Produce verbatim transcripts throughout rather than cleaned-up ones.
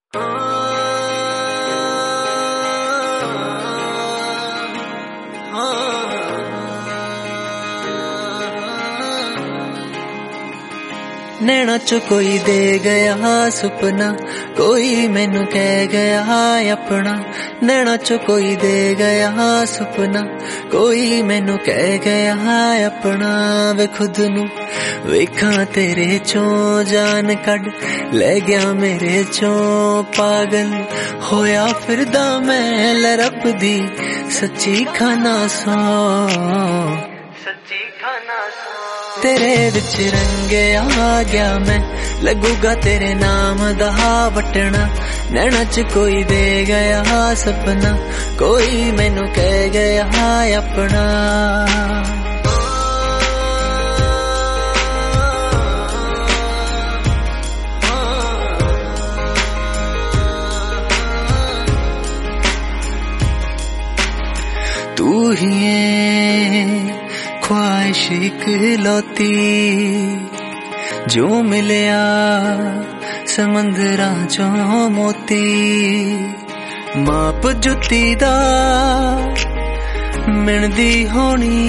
नैना चो कोई दे गया सुपना, कोई मैनू कह गया अपना। नैना चो कोई दे गया सुपना, कोई मैनू कह गया अपना। वे खुद नू वेखा तेरे चो जान कड ले गया मेरे चो, पागल होया फिरदा मैं लरब दी सच्ची खाना सो, सच्ची खाना सो। तेरे विच रंगे आ गया मैं, लगूगा तेरे नाम दा वटना। नैना च कोई दे गया सपना, कोई मैनू कह गया अपना। तू ही ख्वाहिश इकलौती, जो मिलया समंदरां चो मोती। माप जुत्ती दा मिलदी होनी,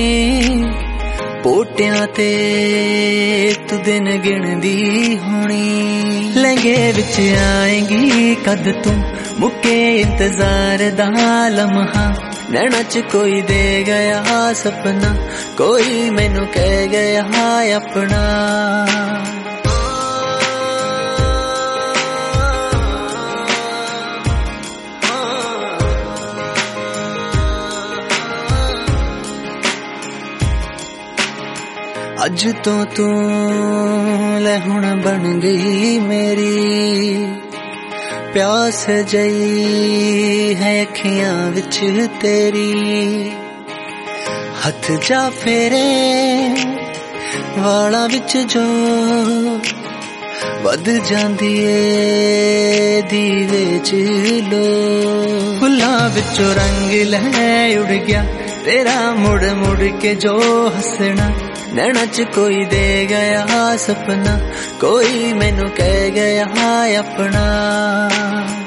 पोटियां ते तू दिन गिनदी होनी। लहंगे विच आएंगी कद तू, मुके इंतजार दा लम्हा। नैना च कोई दे गया सपना, कोई मैनू कह गया अपना। अज तो तू ले हुण बन गई मेरी, प्यास जई है अखियां विच तेरी। हथ जा फेरे वाला विच जो वध जांदी ए दीवे च लो। फुल्लां विचों रंग लै उड़ गया तेरा मुड़ मुड़ के जो हसना। नैना च कोई दे गया सपना, कोई मैनू कह गया अपना।